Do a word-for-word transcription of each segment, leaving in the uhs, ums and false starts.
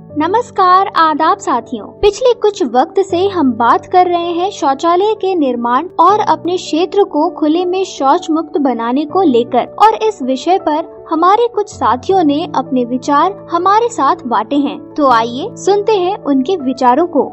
नमस्कार, आदाब साथियों। पिछले कुछ वक्त से हम बात कर रहे हैं शौचालय के निर्माण और अपने क्षेत्र को खुले में शौच मुक्त बनाने को लेकर, और इस विषय पर हमारे कुछ साथियों ने अपने विचार हमारे साथ बांटे हैं। तो आइए सुनते हैं उनके विचारों को।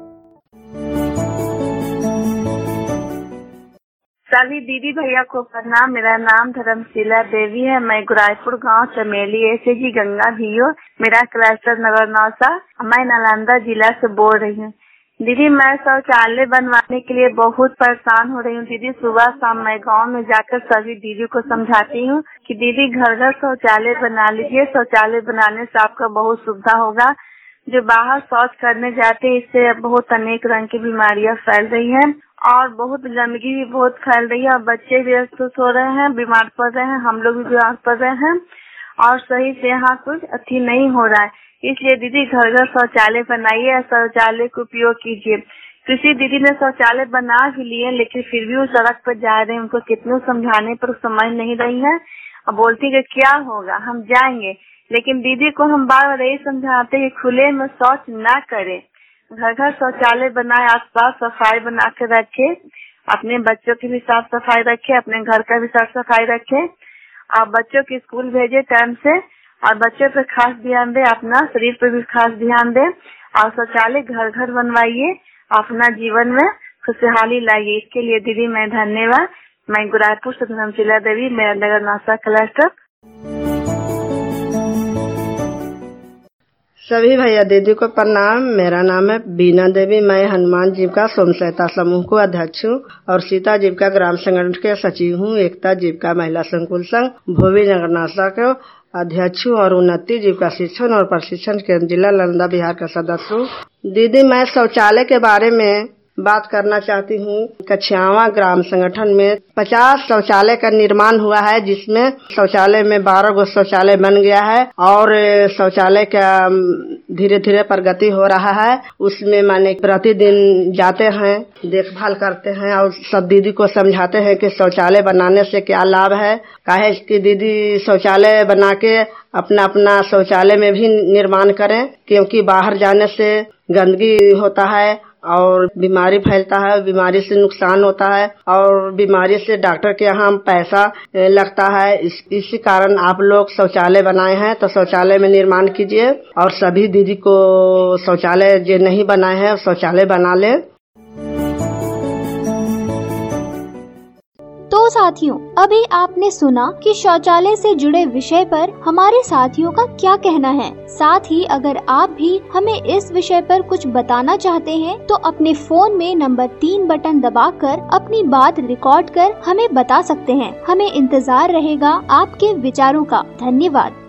सभी दीदी भैया को प्रणाम। मेरा नाम धर्मशिला देवी है। मैं गुराईपुर गांव चमेली एसएजी गंगा भीओ, मेरा क्लस्टर नगर नौसा, मैं नालंदा जिला से बोल रही हूँ। दीदी, मैं शौचालय बनवाने के लिए बहुत परेशान हो रही हूँ। दीदी, सुबह शाम मैं गांव में जाकर सभी दीदी को समझाती हूँ कि दीदी घर घर शौचालय बना लीजिए। शौचालय बनाने से आपका बहुत सुविधा होगा। जो बाहर शौच करने जाते हैं, इससे बहुत अनेक रंग की बीमारियां फैल रही हैं और बहुत गंदगी भी बहुत फैल रही है और बच्चे भी अस्वस्थ हो रहे हैं, बीमार पड़ रहे हैं, हम लोग भी बीमार पड़ रहे हैं और सही से यहाँ कुछ अच्छी नहीं हो रहा है। इसलिए दीदी घर घर शौचालय बनाइए, शौचालय का उपयोग कीजिए। किसी दीदी ने शौचालय बना भी लिए लेकिन फिर भी वो सड़क पर जा रहे हैं, उनको कितने समझाने पर समझ नहीं रही है और बोलती है क्या होगा, हम जाएंगे। लेकिन दीदी को हम बार बार यही समझाते हैं कि खुले में शौच ना करें, घर घर शौचालय बनाए, आसपास सफाई बना के रखे, अपने बच्चों की भी साफ सफाई रखे, अपने घर का भी साफ सफाई रखे और बच्चों की स्कूल भेजे टाइम से और बच्चों पर खास ध्यान दे, अपना शरीर पर भी खास ध्यान दे और शौचालय घर घर बनवाइए, अपना जीवन में खुशहाली लाइए। इसके लिए दीदी मैं धन्यवाद। मैं गुराईपुर से धर्मशिला देवी, मेरा नगर नौसा क्लस्टर। सभी भैया दीदी को प्रणाम। मेरा नाम है बीना देवी। मैं हनुमान जीविका स्वयं सहायता समूह को अध्यक्ष हूँ और सीता जीविका ग्राम संगठन के सचिव हूँ। एकता जीविका महिला संकुल संघ भोवी नगर नासा के अध्यक्ष हूँ और उन्नति जीविका शिक्षण और प्रशिक्षण केंद्र जिला नालंदा बिहार का सदस्य हूँ। दीदी, मैं शौचालय के बारे में बात करना चाहती हूँ। कछियावा ग्राम संगठन में पचास शौचालय का निर्माण हुआ है, जिसमें शौचालय में बारह गो शौचालय बन गया है और शौचालय का धीरे धीरे प्रगति हो रहा है। उसमें माने प्रतिदिन जाते हैं, देखभाल करते हैं और सब दीदी को समझाते हैं कि शौचालय बनाने से क्या लाभ है। काहे कि दीदी शौचालय बना के अपना अपना शौचालय में भी निर्माण करें, क्योंकि बाहर जाने से गंदगी होता है और बीमारी फैलता है, बीमारी से नुकसान होता है और बीमारी से डॉक्टर के यहाँ पैसा लगता है। इस, इसी कारण आप लोग शौचालय बनाए हैं तो शौचालय में निर्माण कीजिए और सभी दीदी को शौचालय जो नहीं बनाए हैं शौचालय बना ले। तो साथियों, अभी आपने सुना कि शौचालय से जुड़े विषय पर हमारे साथियों का क्या कहना है। साथ ही अगर आप भी हमें इस विषय पर कुछ बताना चाहते हैं तो अपने फोन में नंबर तीन बटन दबाकर अपनी बात रिकॉर्ड कर हमें बता सकते हैं। हमें इंतजार रहेगा आपके विचारों का। धन्यवाद।